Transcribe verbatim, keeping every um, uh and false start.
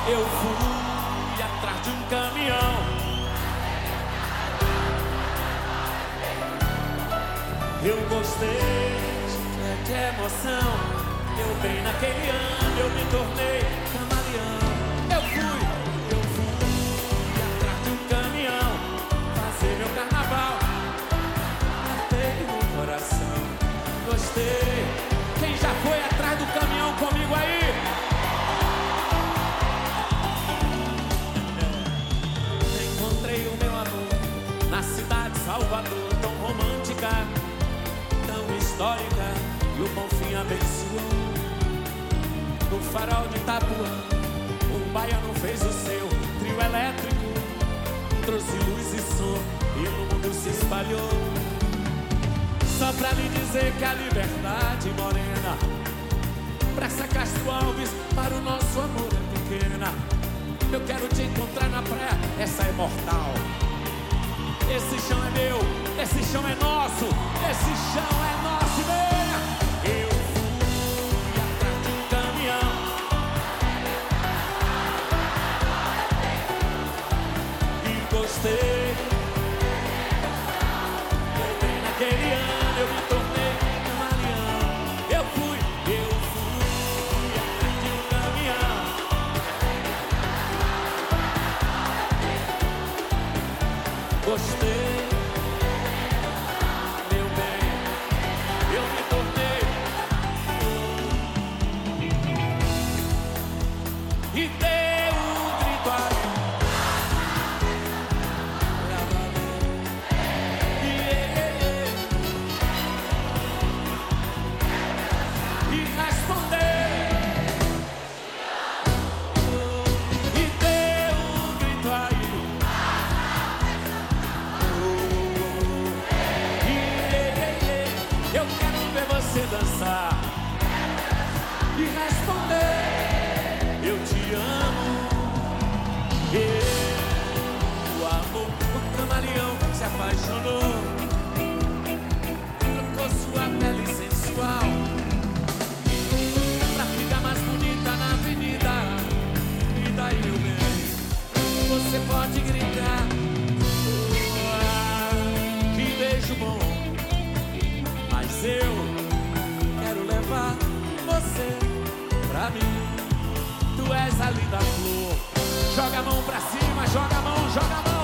Eu fui atrás de um caminhão. Eu gostei de emoção. Eu bem naquele ano eu me tornei camaleão. Eu fui, eu fui atrás de um caminhão, fazer meu carnaval. Matei no coração. Gostei. Quem já foi atrás do caminhão comigo aí? Encontrei o meu amor na cidade de Salvador, tão romântica, tão histórica, e o Bonfim abençoou. No farol de Itapuã, um baiano fez o seu trio elétrico, trouxe luz e som e no mundo se espalhou. Só pra lhe dizer que a liberdade morena pra essa Castro Alves, para o nosso amor é pequena. Eu quero te encontrar na praia, essa é mortal. Esse chão é meu, esse chão é nosso, esse chão é nosso, venha. Eu fui atrás de um caminhão. E gostei. Eu bem naquele ano, eu me tornei camaleão. Eu fui, eu fui atrás de um caminhão. Gostei, meu bem, eu me tornei. E dei um grito aí. E respondei. E dei um grito aí. Eu quero ver você dançar e responder: eu te amo. E o amor, o camaleão se apaixonou, trocou sua pele sensual pra ficar mais bonita na avenida. E daí, meu bem, você pode gritar: oh, que beijo bom. Mas eu quero levar você pra mim. Tu és a linda flor. Joga a mão pra cima, joga a mão, joga a mão.